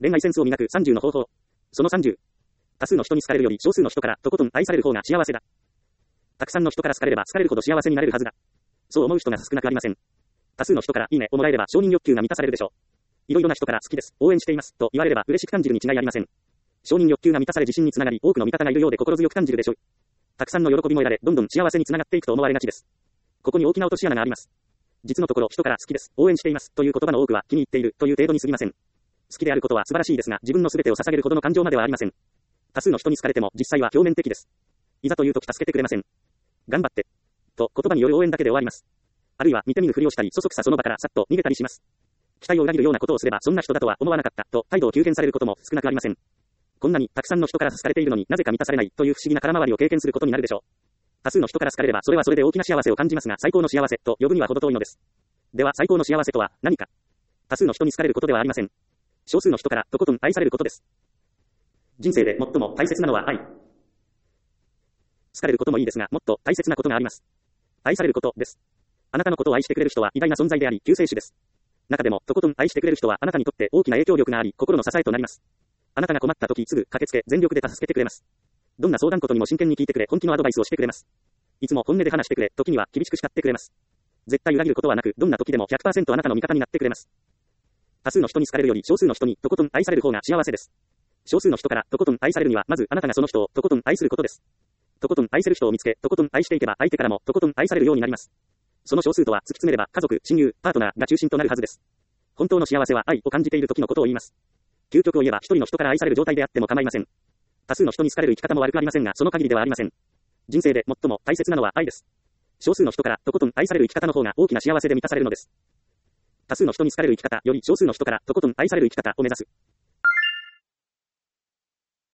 恋愛センスを磨く30の方法。その30。多数の人に好かれるより少数の人からとことん愛される方が幸せだ。たくさんの人から好かれれば好かれるほど幸せになれるはずだ。そう思う人が少なくありません。多数の人からいいねをもらえれば承認欲求が満たされるでしょう。いろいろな人から好きです、応援していますと言われれば嬉しく感じるに違いありません。承認欲求が満たされ自信につながり多くの味方がいるようで心強く感じるでしょう。たくさんの喜びも得られどんどん幸せにつながっていくと思われがちです。ここに大きな落とし穴があります。実のところ人から好きです、応援していますという言葉の多くは気に入っているという程度に過ぎません。好きであることは素晴らしいですが自分の全てを捧げるほどの感情まではありません。多数の人に好かれても実際は表面的です。いざという時助けてくれません。頑張ってと言葉による応援だけで終わります。あるいは見て見ぬふりをしたりそそくさその場からさっと逃げたりします。期待を裏切るようなことをすればそんな人だとは思わなかったと態度を急変されることも少なくありません。こんなにたくさんの人から好かれているのになぜか満たされないという不思議な空回りを経験することになるでしょう。多数の人から好かれればそれはそれで大きな幸せを感じますが最高の幸せと呼ぶには程遠いのです。では最高の幸せとは何か。多数の人に好かれることではありません。少数の人からとことん愛されることです。人生で最も大切なのは愛。好かれることもいいですがもっと大切なことがあります。愛されることです。あなたのことを愛してくれる人は偉大な存在であり救世主です。中でもとことん愛してくれる人はあなたにとって大きな影響力があり心の支えとなります。あなたが困った時すぐ駆けつけ全力で助けてくれます。どんな相談事にも真剣に聞いてくれ本気のアドバイスをしてくれます。いつも本音で話してくれ時には厳しく叱ってくれます。絶対裏切ることはなくどんな時でも 100% あなたの味方になってくれます。多数の人に好かれるより少数の人にとことん愛される方が幸せです。少数の人からとことん愛されるにはまずあなたがその人をとことん愛することです。とことん愛せる人を見つけとことん愛していけば相手からもとことん愛されるようになります。その少数とは突き詰めれば家族、親友、パートナーが中心となるはずです。本当の幸せは愛を感じている時のことを言います。究極を言えば一人の人から愛される状態であっても構いません。多数の人に好かれる生き方も悪くありませんがその限りではありません。人生で最も大切なのは愛です。少数の人からとことん愛される生き方の方が大きな幸せで満たされるのです。多数の人に好かれる生き方より少数の人からとことん愛される生き方を目指す。